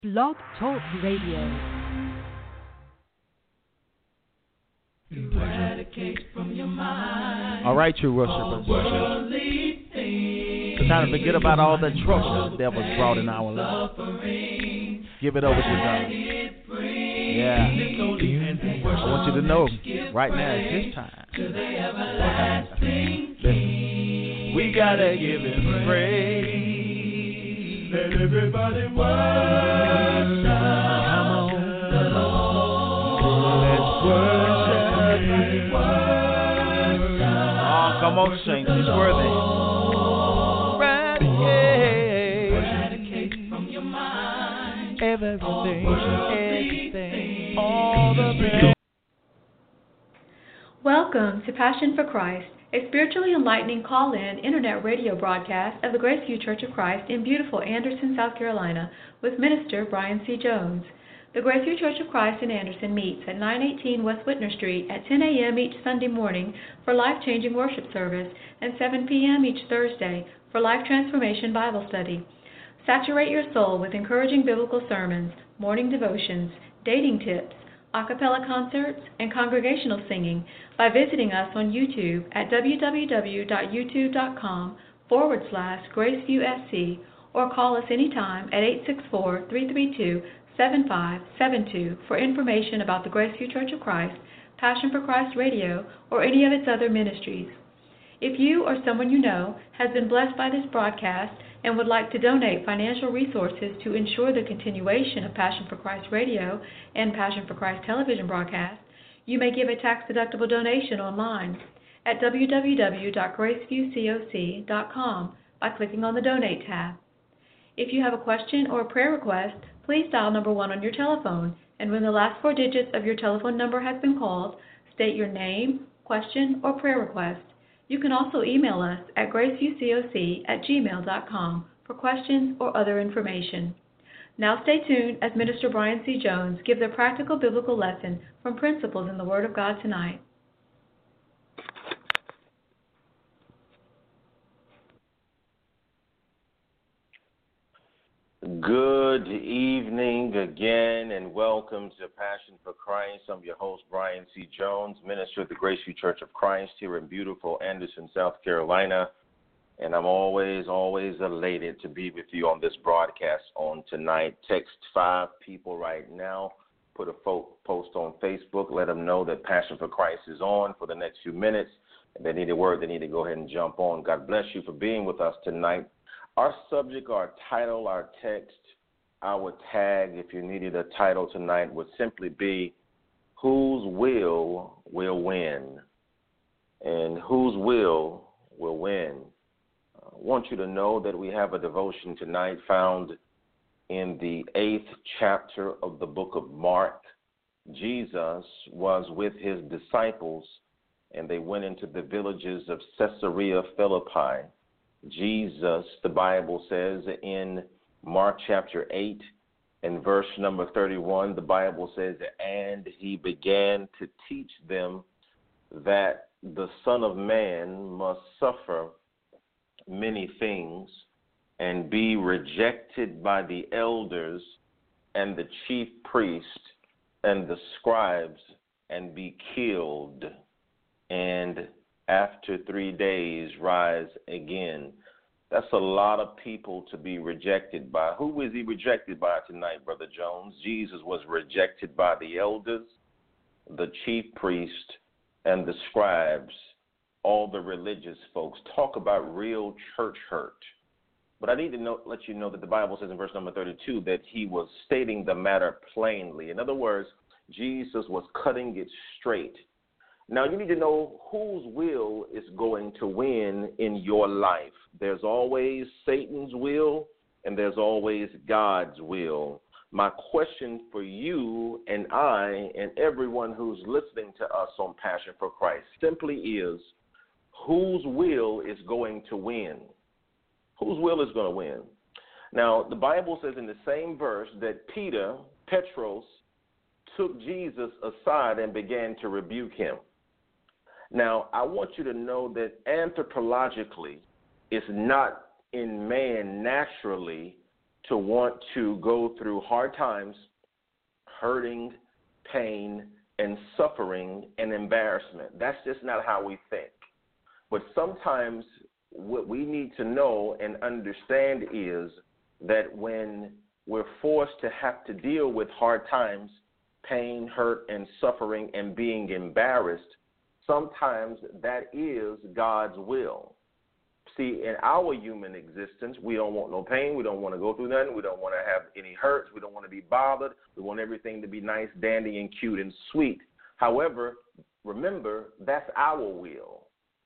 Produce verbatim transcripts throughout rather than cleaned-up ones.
Blog Talk Radio. All right, you worshipers. It's time to forget about all the trouble the devil's brought in our lives. Give it over to God. Yeah. I want you to know right now it's his time. Listen. We gotta give him praise. Let everybody worship. Come on. The Lord. Let's worship. Oh, come on, saints. He's worthy. Eradicate from your mind everything, everything, all the pain. Welcome to Passion for Christ, a spiritually enlightening call-in internet radio broadcast of the Graceview Church of Christ in beautiful Anderson, South Carolina, with Minister Brian C. Jones. The Graceview Church of Christ in Anderson meets at nine eighteen West Whitner Street at ten a.m. each Sunday morning for life-changing worship service and seven p.m. each Thursday for Life Transformation Bible Study. Saturate your soul with encouraging biblical sermons, morning devotions, dating tips, a cappella concerts, and congregational singing by visiting us on YouTube at www.youtube.com forward slash GraceviewSC or call us anytime at eight six four, three three two, seven five seven two for information about the Graceview Church of Christ, Passion for Christ Radio, or any of its other ministries. If you or someone you know has been blessed by this broadcast and would like to donate financial resources to ensure the continuation of Passion for Christ Radio and Passion for Christ television broadcast, you may give a tax-deductible donation online at w w w dot graceview coc dot com by clicking on the Donate tab. If you have a question or a prayer request, please dial number one on your telephone, and when the last four digits of your telephone number has been called, state your name, question, or prayer request. You can also email us at graceviewcoc at gmail dot com for questions or other information. Now stay tuned as Minister Brian C. Jones gives a practical biblical lesson from Principles in the Word of God tonight. Good evening again, and welcome to Passion for Christ. I'm your host, Brian C. Jones, minister at the Graceview Church of Christ here in beautiful Anderson, South Carolina. And I'm always, always elated to be with you on this broadcast on tonight. Text five people right now. Put a fo- post on Facebook. Let them know that Passion for Christ is on for the next few minutes. If they need a word, they need to go ahead and jump on. God bless you for being with us tonight. Our subject, our title, our text, our tag, if you needed a title tonight, would simply be Whose Will Will Win? And whose will will win? I want you to know that we have a devotion tonight found in the eighth chapter of the book of Mark. Jesus was with his disciples, and they went into the villages of Caesarea Philippi. Jesus, the Bible says in Mark chapter eight and verse number thirty-one, the Bible says, and he began to teach them that the Son of Man must suffer many things and be rejected by the elders and the chief priests and the scribes and be killed, and after three days rise again. That's a lot of people to be rejected by. Who was he rejected by tonight, Brother Jones? Jesus was rejected by the elders, the chief priest, and the scribes, all the religious folks. Talk about real church hurt. But I need to know, let you know that the Bible says in verse number thirty-two that he was stating the matter plainly. In other words, Jesus was cutting it straight. Now, you need to know whose will is going to win in your life. There's always Satan's will, and there's always God's will. My question for you and I and everyone who's listening to us on Passion for Christ simply is, whose will is going to win? Whose will is going to win? Now, the Bible says in the same verse that Peter, Petros, took Jesus aside and began to rebuke him. Now, I want you to know that anthropologically, it's not in man naturally to want to go through hard times, hurting, pain, and suffering and embarrassment. That's just not how we think. But sometimes what we need to know and understand is that when we're forced to have to deal with hard times, pain, hurt, and suffering, and being embarrassed, sometimes that is God's will. See, in our human existence, we don't want no pain. We don't want to go through nothing. We don't want to have any hurts. We don't want to be bothered. We want everything to be nice, dandy, and cute and sweet. However, remember, that's our will.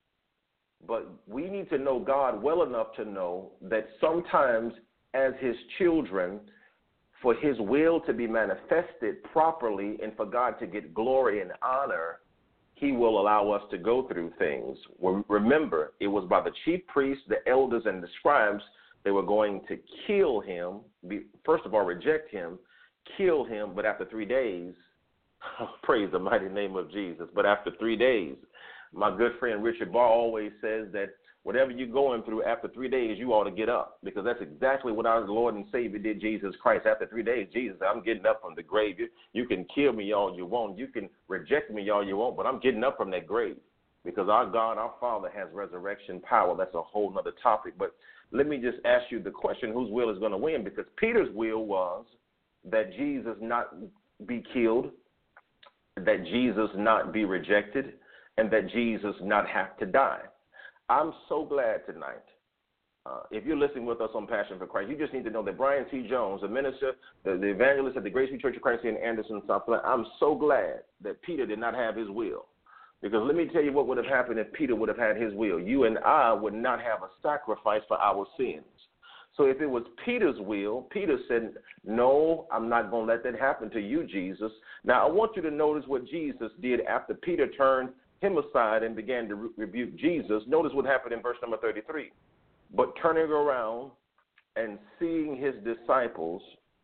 But we need to know God well enough to know that sometimes as his children, for his will to be manifested properly and for God to get glory and honor, he will allow us to go through things. Remember, it was by the chief priests, the elders, and the scribes. They were going to kill him, be, first of all, reject him, kill him, but after three days, praise the mighty name of Jesus, but after three days, my good friend Richard Barr always says that whatever you're going through, after three days, you ought to get up, because that's exactly what our Lord and Savior did, Jesus Christ. After three days, Jesus said, I'm getting up from the grave. You, you can kill me all you want. You can reject me all you want, but I'm getting up from that grave, because our God, our Father, has resurrection power. That's a whole other topic. But let me just ask you the question, whose will is going to win? Because Peter's will was that Jesus not be killed, that Jesus not be rejected, and that Jesus not have to die. I'm so glad tonight. Uh, if you're listening with us on Passion for Christ, you just need to know that Brian C. Jones, the minister, the, the evangelist at the Grace View Church of Christ in Anderson, South Carolina, I'm so glad that Peter did not have his will. Because let me tell you what would have happened if Peter would have had his will. You and I would not have a sacrifice for our sins. So if it was Peter's will, Peter said, no, I'm not going to let that happen to you, Jesus. Now, I want you to notice what Jesus did after Peter turned him aside and began to re- rebuke Jesus. Notice what happened in verse number thirty-three. But turning around and seeing his disciples,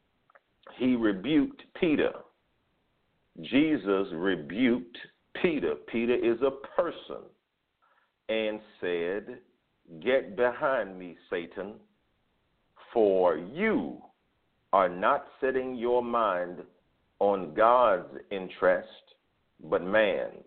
he rebuked Peter. Jesus rebuked Peter. Peter is a person, and said, get behind me, Satan, for you are not setting your mind on God's interest, but man's.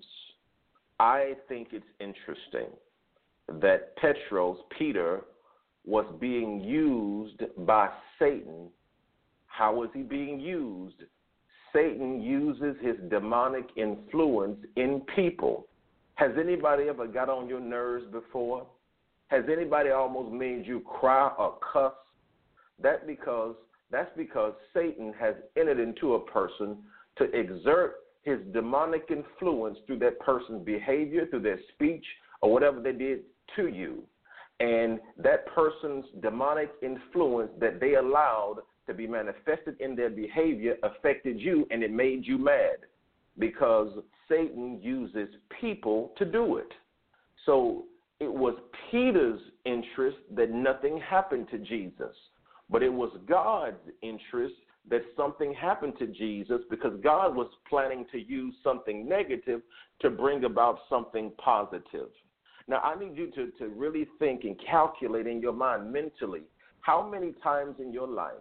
I think it's interesting that Petros, Peter, was being used by Satan. How was he being used? Satan uses his demonic influence in people. Has anybody ever got on your nerves before? Has anybody almost made you cry or cuss? That because, that's because Satan has entered into a person to exert his demonic influence through that person's behavior, through their speech, or whatever they did to you. And that person's demonic influence that they allowed to be manifested in their behavior affected you, and it made you mad, because Satan uses people to do it. So it was Peter's interest that nothing happened to Jesus, but it was God's interest that something happened to Jesus, because God was planning to use something negative to bring about something positive. Now, I need you to, to really think and calculate in your mind mentally, how many times in your life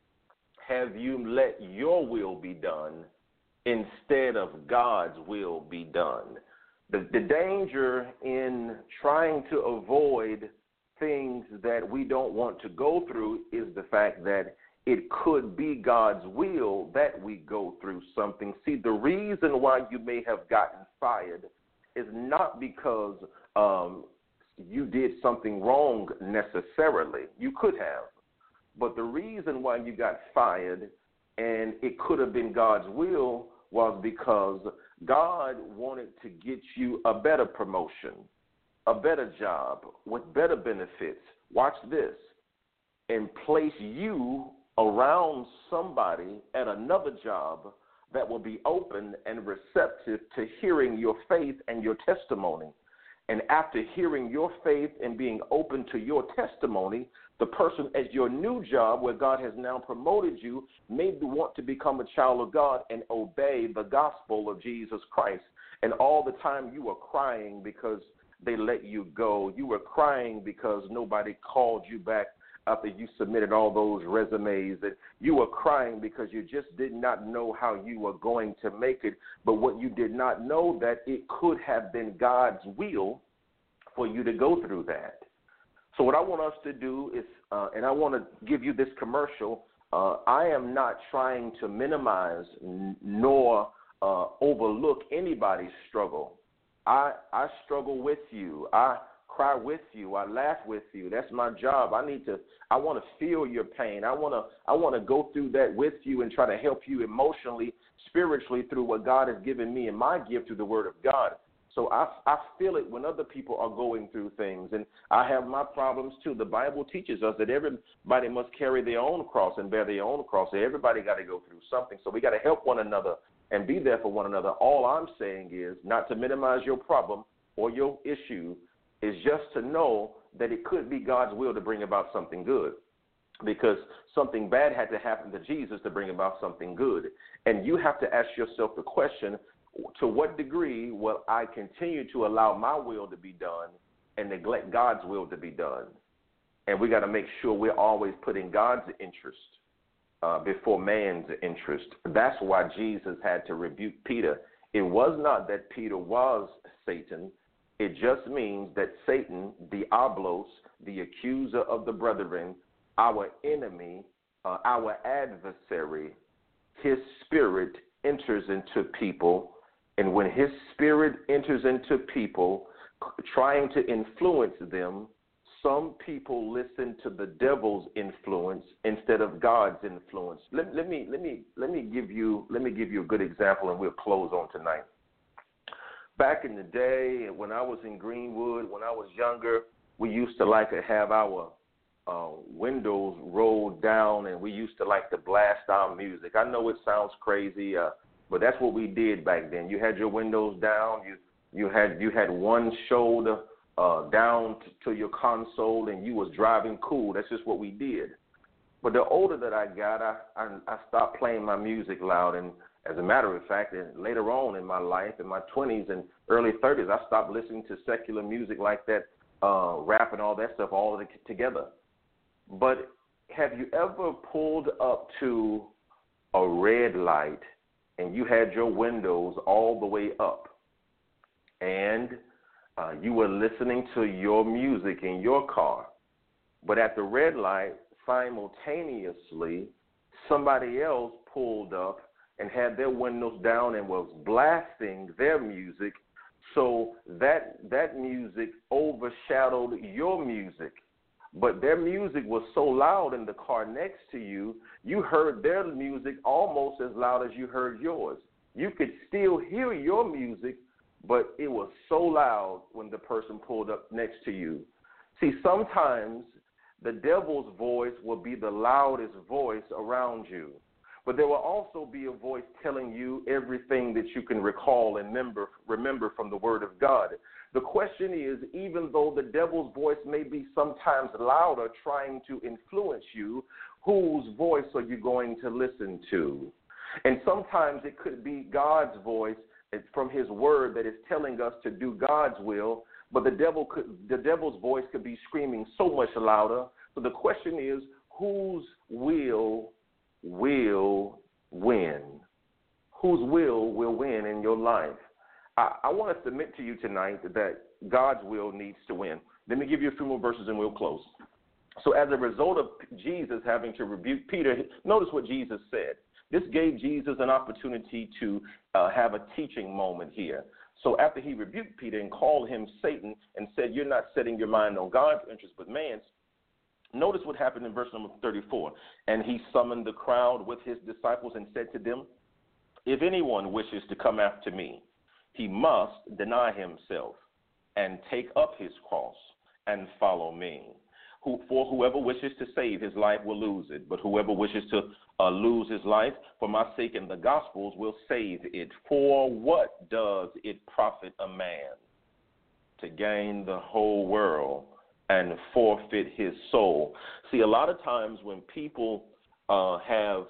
have you let your will be done instead of God's will be done? The, the danger in trying to avoid things that we don't want to go through is the fact that it could be God's will that we go through something. See, the reason why you may have gotten fired is not because um, you did something wrong necessarily. You could have. But the reason why you got fired, and it could have been God's will, was because God wanted to get you a better promotion, a better job with better benefits. Watch this. And place you around somebody at another job that will be open and receptive to hearing your faith and your testimony. And after hearing your faith and being open to your testimony, the person at your new job where God has now promoted you may want to become a child of God and obey the gospel of Jesus Christ. And all the time you were crying because they let you go. You were crying because nobody called you back after you submitted all those resumes, that you were crying because you just did not know how you were going to make it. But what you did not know, that it could have been God's will for you to go through that. So what I want us to do is, uh, and I want to give you this commercial, uh, I am not trying to minimize n- nor uh, overlook anybody's struggle. I I struggle with you. I cry with you. I laugh with you. That's my job. I need to, I want to feel your pain. I want to, I want to go through that with you and try to help you emotionally, spiritually through what God has given me and my gift through the Word of God. So I, I feel it when other people are going through things, and I have my problems too. The Bible teaches us that everybody must carry their own cross and bear their own cross. Everybody got to go through something, so we got to help one another and be there for one another. All I'm saying is not to minimize your problem or your issue, is just to know that it could be God's will to bring about something good, because something bad had to happen to Jesus to bring about something good. And you have to ask yourself the question, to what degree will I continue to allow my will to be done and neglect God's will to be done? And we got to make sure we're always putting God's interest uh, before man's interest. That's why Jesus had to rebuke Peter. It was not that Peter was Satan. It just means that Satan, Diablos, the accuser of the brethren, our enemy, uh, our adversary, his spirit enters into people. And when his spirit enters into people, trying to influence them, some people listen to the devil's influence instead of God's influence. Let, let me let me let me give you let me give you a good example, and we'll close on tonight. Back in the day, when I was in Greenwood, when I was younger, we used to like to have our uh, windows rolled down, and we used to like to blast our music. I know it sounds crazy. Uh, But that's what we did back then. You had your windows down. You you had you had one shoulder uh, down t- to your console, and you was driving cool. That's just what we did. But the older that I got, I, I I stopped playing my music loud. And as a matter of fact, and later on in my life, in my twenties and early thirties, I stopped listening to secular music like that, uh, rap and all that stuff all together. But have you ever pulled up to a red light and you had your windows all the way up, and uh, you were listening to your music in your car, but at the red light, simultaneously, somebody else pulled up and had their windows down and was blasting their music, so that that music overshadowed your music. But their music was so loud in the car next to you, you heard their music almost as loud as you heard yours. You could still hear your music, but it was so loud when the person pulled up next to you. See, sometimes the devil's voice will be the loudest voice around you, but there will also be a voice telling you everything that you can recall and remember, remember from the Word of God. The question is, even though the devil's voice may be sometimes louder trying to influence you, whose voice are you going to listen to? And sometimes it could be God's voice from his word that is telling us to do God's will, but the devil could, the devil's voice could be screaming so much louder. So the question is, whose will will win? Whose will will win in your life? I, I want to submit to you tonight that God's will needs to win. Let me give you a few more verses and we'll close. So as a result of Jesus having to rebuke Peter, notice what Jesus said. This gave Jesus an opportunity to uh, have a teaching moment here. So after he rebuked Peter and called him Satan and said, you're not setting your mind on God's interest but man's, notice what happened in verse number thirty-four. And he summoned the crowd with his disciples and said to them, if anyone wishes to come after me, he must deny himself and take up his cross and follow me. Who, for whoever wishes to save his life will lose it, but whoever wishes to uh, lose his life for my sake and the gospel's will save it. For what does it profit a man to gain the whole world and forfeit his soul? See, a lot of times when people uh, have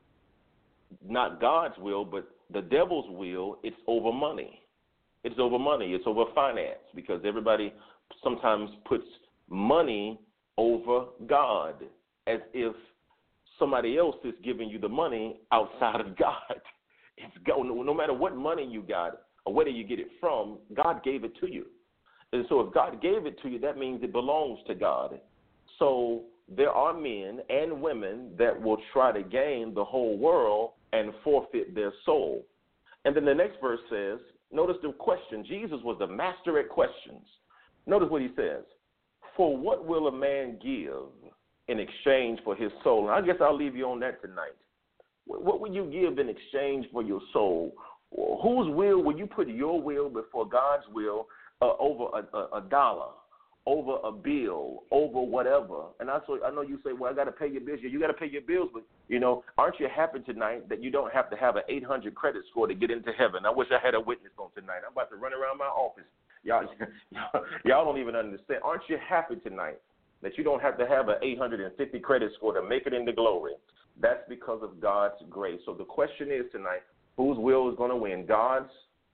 not God's will, but the devil's will, it's over money. It's over money. It's over finance, because everybody sometimes puts money over God, as if somebody else is giving you the money outside of God. It's go, no matter what money you got or where you get it from, God gave it to you. And so if God gave it to you, that means it belongs to God. So there are men and women that will try to gain the whole world and forfeit their soul. And then the next verse says, notice the question. Jesus was the master at questions. Notice what he says. For what will a man give in exchange for his soul? And I guess I'll leave you on that tonight. What will you give in exchange for your soul? Whose will will you put your will before God's will uh, over a, a, a dollar, over a bill, over whatever? And I, so I know you say, well, I got to pay your bills. You got to pay your bills, but, you know, aren't you happy tonight that you don't have to have an eight hundred credit score to get into heaven? I wish I had a witness on tonight. I'm about to run around my office. Y'all, y'all, y'all don't even understand. Aren't you happy tonight that you don't have to have an eight hundred fifty credit score to make it into glory? That's because of God's grace. So the question is tonight, whose will is going to win, God's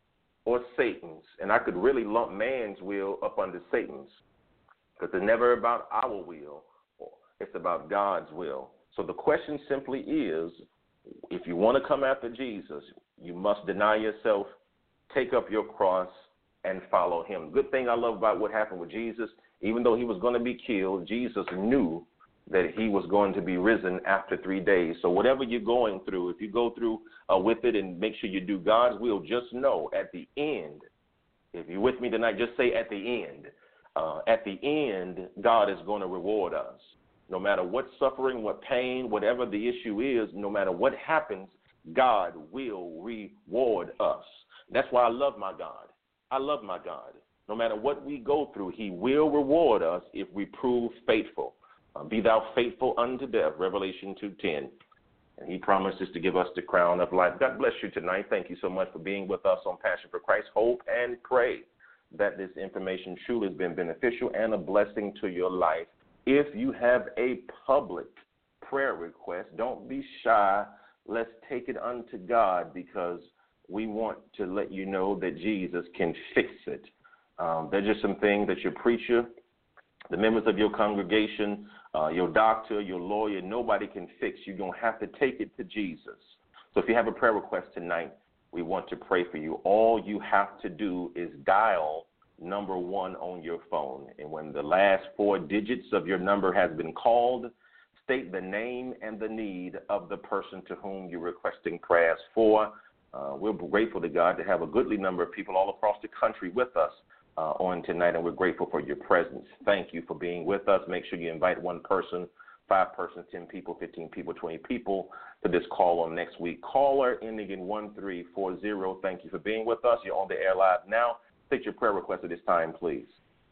or Satan's? And I could really lump man's will up under Satan's, because it's never about our will. It's about God's will. So the question simply is, if you want to come after Jesus, you must deny yourself, take up your cross, and follow him. Good thing I love about what happened with Jesus, even though he was going to be killed, Jesus knew that he was going to be risen after three days. So whatever you're going through, if you go through uh, with it and make sure you do God's will, just know at the end, if you're with me tonight, just say at the end. Uh, at the end, God is going to reward us. No matter what suffering, what pain, whatever the issue is, no matter what happens, God will reward us. That's why I love my God. I love my God. No matter what we go through, he will reward us if we prove faithful. Uh, be thou faithful unto death, Revelation two ten. And he promises to give us the crown of life. God bless you tonight. Thank you so much for being with us on Passion for Christ. Hope and pray that this information truly has been beneficial and a blessing to your life. If you have a public prayer request, don't be shy. Let's take it unto God, because we want to let you know that Jesus can fix it. Um, there's just some things that your preacher, the members of your congregation, uh, your doctor, your lawyer, nobody can fix. You're going to have to take it to Jesus. So if you have a prayer request tonight, we want to pray for you. All you have to do is dial number one on your phone. And when the last four digits of your number has been called, state the name and the need of the person to whom you're requesting prayers for. Uh, we're grateful to God to have a goodly number of people all across the country with us Uh, on tonight, and we're grateful for your presence. Thank you for being with us. Make sure you invite one person, five persons, ten people, fifteen people, twenty people to this call on next week. Caller ending in one three four zero. Thank you for being with us. You're on the air live now. State your prayer request at this time, please.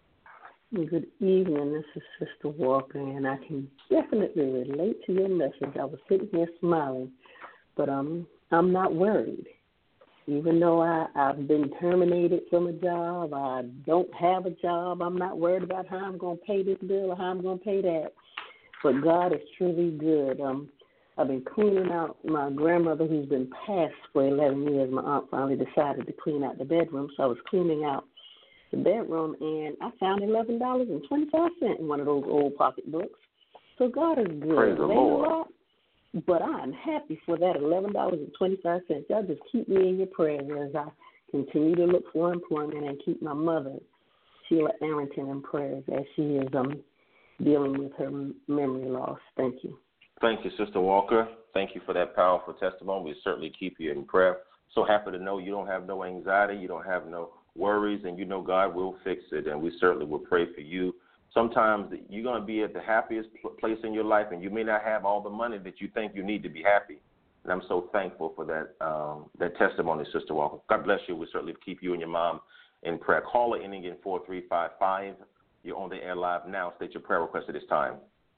Good evening. This is Sister Walker, and I can definitely relate to your message. I was sitting here smiling, but um, I'm not worried. Even though I, I've been terminated from a job, I don't have a job, I'm not worried about how I'm going to pay this bill or how I'm going to pay that. But God is truly good. Um, I've been cleaning out my grandmother, who's been passed for eleven years. My aunt finally decided to clean out the bedroom, so I was cleaning out the bedroom, and I found eleven dollars and twenty-five cents in one of those old pocketbooks. So God is good. Praise the Lord. But I'm happy for that eleven dollars and twenty-five cents. Y'all just keep me in your prayers as I continue to look for employment, and keep my mother, Sheila Arrington, in prayers as she is um, dealing with her memory loss. Thank you. Thank you, Sister Walker. Thank you for that powerful testimony. We certainly keep you in prayer. So happy to know you don't have no anxiety, you don't have no worries, and you know God will fix it, and we certainly will pray for you. Sometimes you're going to be at the happiest place in your life, and you may not have all the money that you think you need to be happy. And I'm so thankful for that um, that testimony, Sister Walker. God bless you. We certainly keep you and your mom in prayer. Caller ending in four three five five. You're on the air live now. State your prayer request at this time.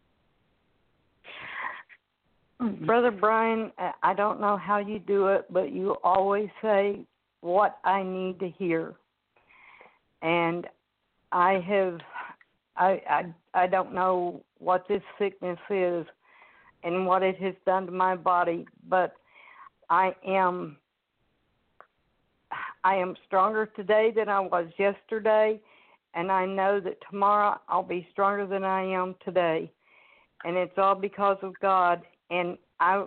Brother Brian, I don't know how you do it, but you always say what I need to hear. And I have... I, I I don't know what this sickness is and what it has done to my body, but I am I am stronger today than I was yesterday, and I know that tomorrow I'll be stronger than I am today. And it's all because of God. And I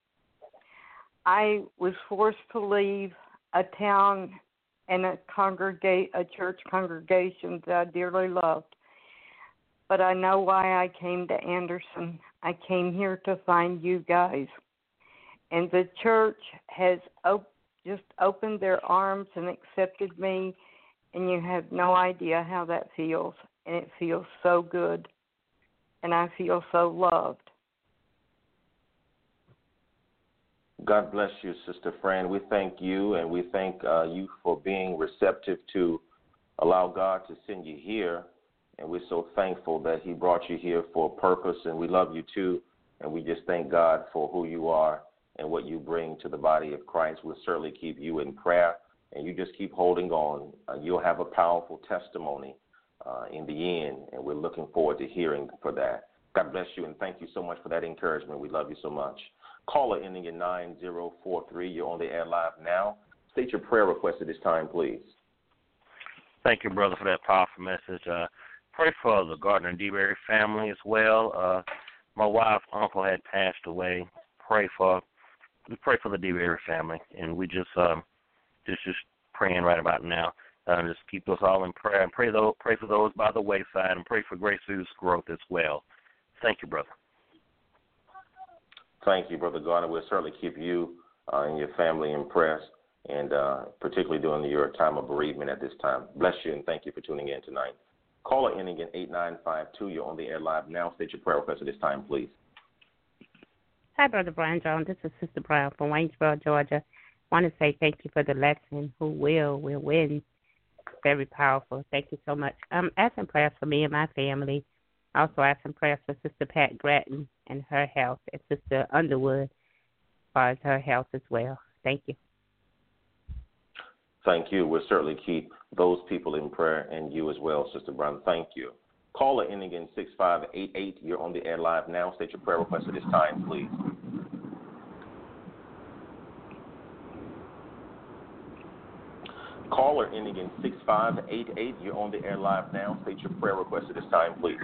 I was forced to leave a town and a congregate a church congregation that I dearly loved. But I know why I came to Anderson. I came here to find you guys. And the church has op- just opened their arms and accepted me, and you have no idea how that feels. And it feels so good, and I feel so loved. God bless you, Sister Fran. We thank you, and we thank uh, you for being receptive to allow God to send you here. And we're so thankful that he brought you here for a purpose, and we love you too. And we just thank God for who you are and what you bring to the body of Christ. We'll certainly keep you in prayer, and you just keep holding on. Uh, you'll have a powerful testimony uh, in the end, and we're looking forward to hearing for that. God bless you, and thank you so much for that encouragement. We love you so much. Caller ending in nine zero four three, you're on the air live now. State your prayer request at this time, please. Thank you, brother, for that powerful message. Uh, pray for the Gardner and DeBerry family as well. Uh, my wife's uncle had passed away. Pray for we pray for the DeBerry family, and we just um, just just praying right about now. Uh, just keep us all in prayer, and pray those, pray for those by the wayside, and pray for Grace View's growth as well. Thank you, brother. Thank you, Brother Gardner. We'll certainly keep you uh, and your family in prayer, and uh, particularly during your time of bereavement at this time. Bless you, and thank you for tuning in tonight. Caller ending in eight nine five two, you're on the air live now. State your prayer request at this time, please. Hi, Brother Brian Jones. This is Sister Brown from Waynesboro, Georgia. I want to say thank you for the lesson. Who will, will win. Very powerful. Thank you so much. I'm asking prayers for me and my family. Also asking prayers for Sister Pat Gratton and her health, and Sister Underwood as far as her health as well. Thank you. Thank you. We'll certainly keep those people in prayer, and you as well, Sister Brown. Thank you. Caller ending in six five eight eight, you're on the air live now. State your prayer request at this time, please. Caller ending in six five eight eight, you're on the air live now. State your prayer request at this time, please.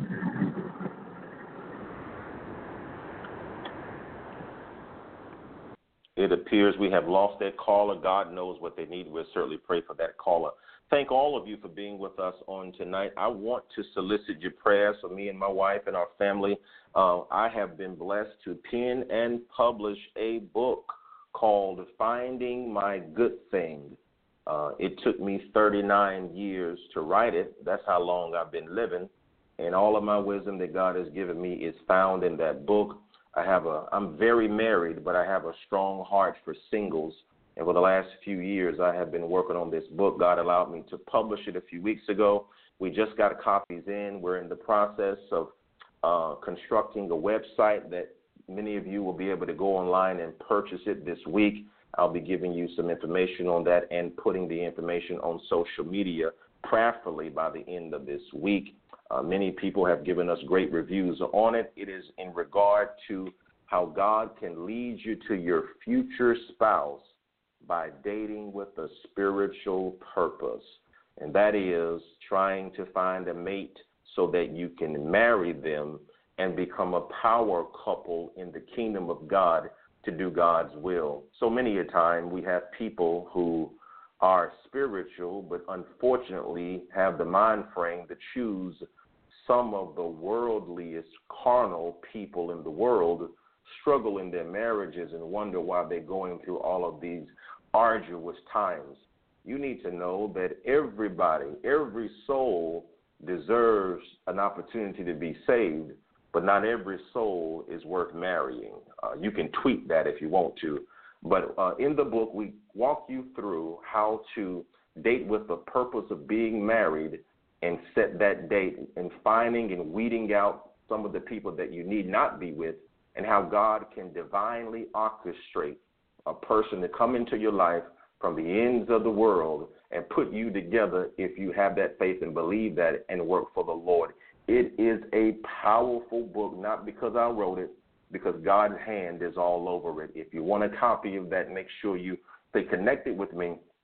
It appears we have lost that caller. God knows what they need. We'll certainly pray for that caller. Thank all of you for being with us on tonight. I want to solicit your prayers for me and my wife and our family. Uh, I have been blessed to pen and publish a book called Finding My Good Thing. Uh, it took me thirty-nine years to write it. That's how long I've been living. And all of my wisdom that God has given me is found in that book. I have a, I'm very married, but I have a strong heart for singles. And for the last few years, I have been working on this book. God allowed me to publish it a few weeks ago. We just got copies in. We're in the process of uh, constructing a website that many of you will be able to go online and purchase it this week. I'll be giving you some information on that and putting the information on social media, prayerfully by the end of this week. Uh, many people have given us great reviews on it. It is in regard to how God can lead you to your future spouse by dating with a spiritual purpose. And that is trying to find a mate so that you can marry them and become a power couple in the kingdom of God to do God's will. So many a time we have people who are spiritual, but unfortunately have the mind frame to choose some of the worldliest, carnal people in the world, struggle in their marriages and wonder why they're going through all of these arduous times. You need to know that everybody, every soul deserves an opportunity to be saved, but not every soul is worth marrying. Uh, you can tweet that if you want to. But uh, in the book, we walk you through how to date with the purpose of being married and set that date and finding and weeding out some of the people that you need not be with, and how God can divinely orchestrate a person to come into your life from the ends of the world and put you together if you have that faith and believe that and work for the Lord. It is a powerful book, not because I wrote it, because God's hand is all over it. If you want a copy of that, make sure you stay connected with me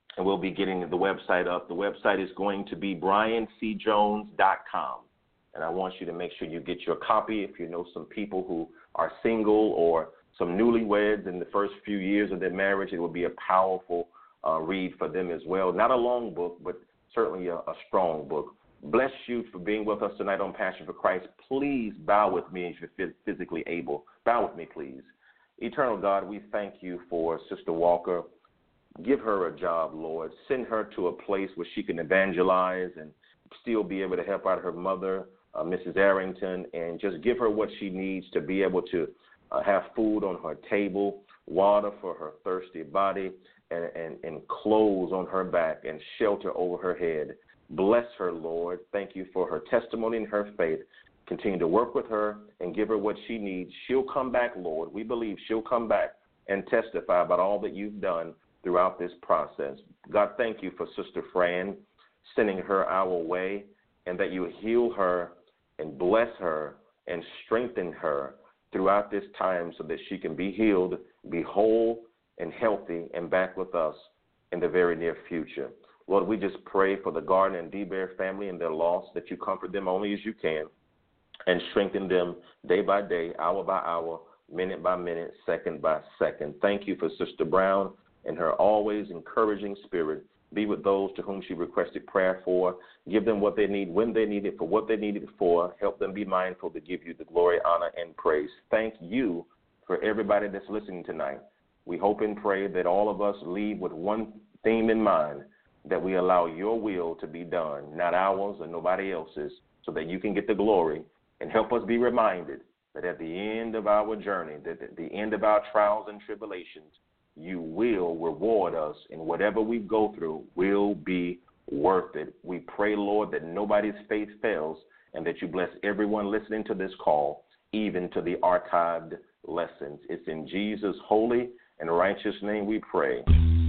and we'll be getting the website up. The website is going to be brian c jones dot com, and I want you to make sure you get your copy. If you know some people who are single or some newlyweds in the first few years of their marriage, it will be a powerful uh, read for them as well. Not a long book, but certainly a, a strong book. Bless you for being with us tonight on Passion for Christ. Please bow with me if you're physically able. Bow with me, please. Eternal God, we thank you for Sister Walker. Give her a job, Lord. Send her to a place where she can evangelize and still be able to help out her mother, uh, Missus Arrington, and just give her what she needs to be able to uh, have food on her table, water for her thirsty body, and, and, and clothes on her back and shelter over her head. Bless her, Lord. Thank you for her testimony and her faith. Continue to work with her and give her what she needs. She'll come back, Lord. We believe she'll come back and testify about all that you've done throughout this process. God, thank you for Sister Fran, sending her our way, and that you heal her and bless her and strengthen her throughout this time so that she can be healed, be whole and healthy, and back with us in the very near future. Lord, we just pray for the Gardner and DeBear family and their loss, that you comfort them only as you can and strengthen them day by day, hour by hour, minute by minute, second by second. Thank you for Sister Brown and her always encouraging spirit. Be with those to whom she requested prayer for. Give them what they need, when they need it, for what they need it for. Help them be mindful to give you the glory, honor, and praise. Thank you for everybody that's listening tonight. We hope and pray that all of us leave with one theme in mind, that we allow your will to be done, not ours or nobody else's, so that you can get the glory, and help us be reminded that at the end of our journey, that at the end of our trials and tribulations, you will reward us, and whatever we go through will be worth it. We pray, Lord, that nobody's faith fails, and that you bless everyone listening to this call, even to the archived lessons. It's in Jesus' holy and righteous name we pray.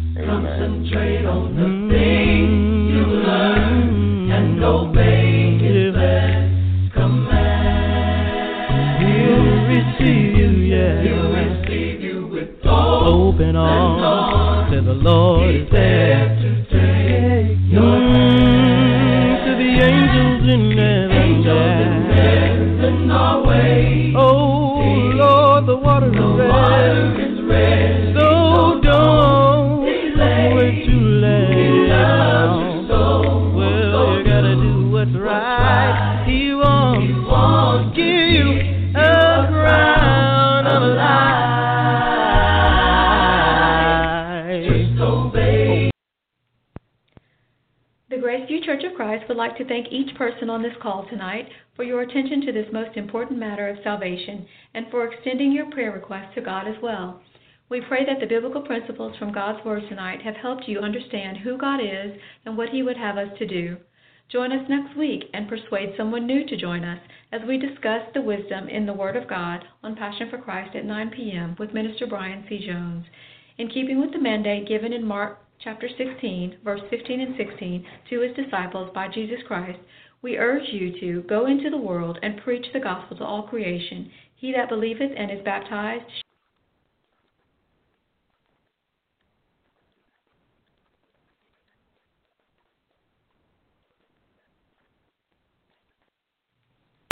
Amen. Concentrate on the things you learn and obey his best command. He'll receive you, yeah. He'll receive you with open arms. To the Lord is there to take your hand. To the angels in heaven, heaven our way. Oh Lord, the water is red. The water is red. So don't wait too late. Well, you gotta do what's right. He won't, he won't give you a crown of life. Graceview Church of Christ would like to thank each person on this call tonight for your attention to this most important matter of salvation and for extending your prayer requests to God as well. We pray that the biblical principles from God's Word tonight have helped you understand who God is and what He would have us to do. Join us next week and persuade someone new to join us as we discuss the wisdom in the Word of God on Passion for Christ at nine p.m. with Minister Brian C. Jones. In keeping with the mandate given in Mark chapter sixteen, verse fifteen and sixteen, to his disciples by Jesus Christ, we urge you to go into the world and preach the gospel to all creation. He that believeth and is baptized